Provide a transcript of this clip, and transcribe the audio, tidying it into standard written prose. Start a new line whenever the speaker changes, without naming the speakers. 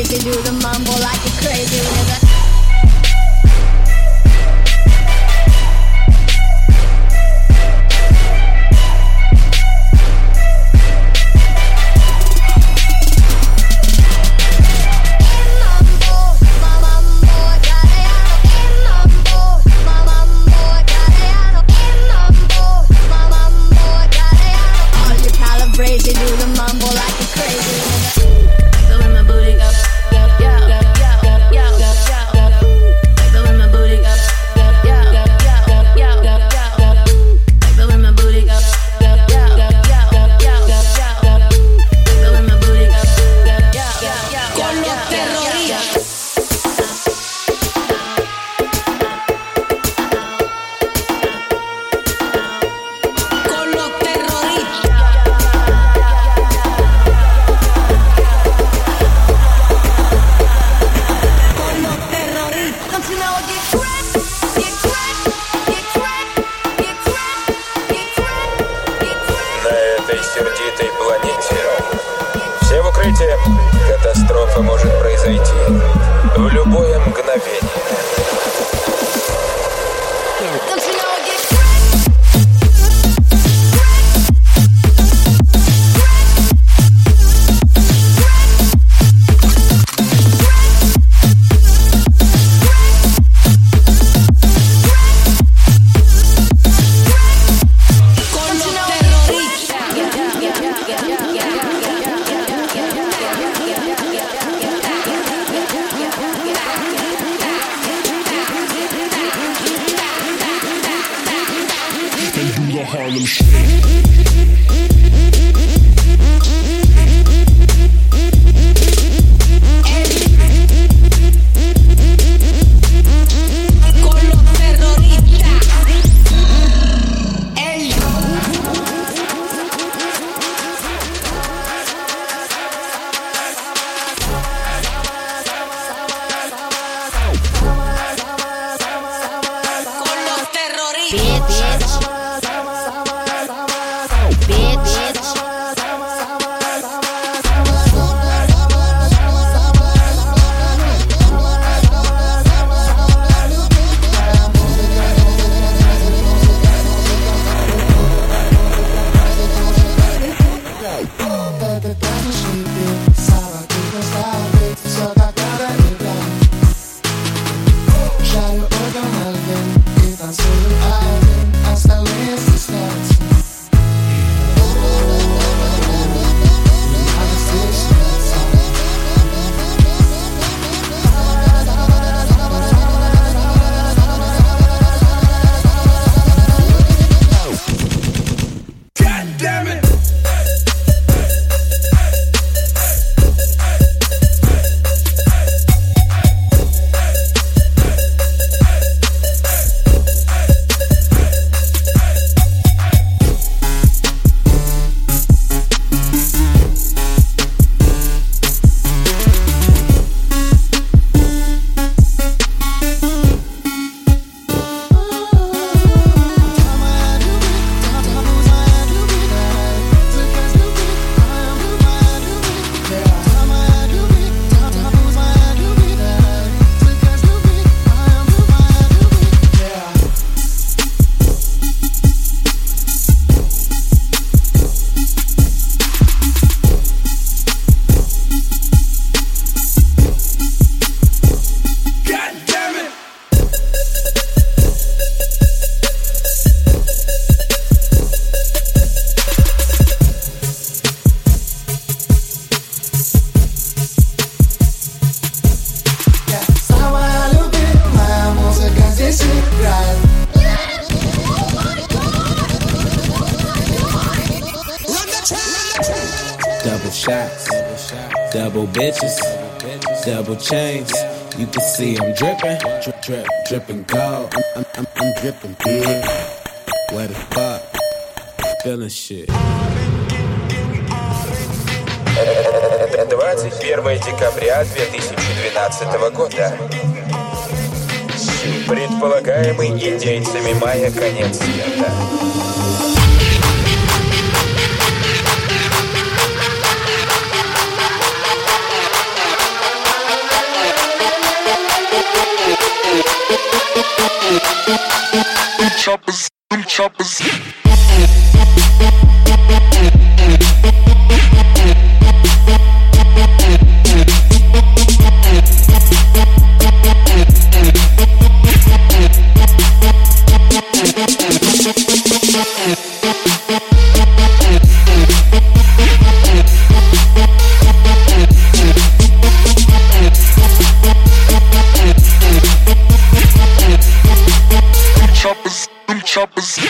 crazy, do the mambo like you're crazy. Crazy, do the mambo like you're crazy. So when my booty go, so when my booty go, so when my booty go, so when my booty go, con los terroristas.
Сердитой планете. Все в укрытие. Катастрофа может произойти в любое мгновение.
Harlem Shake.
Double shots, double bitches, double chains. You can see I'm dripping, drip, drip, dripping gold. I'm dripping big. Where the fuck? Feeling shit.
21 декабря 2012 года. Предполагаемый индейцами майя конец света.
choppers, them choppers. Choppers, them choppers.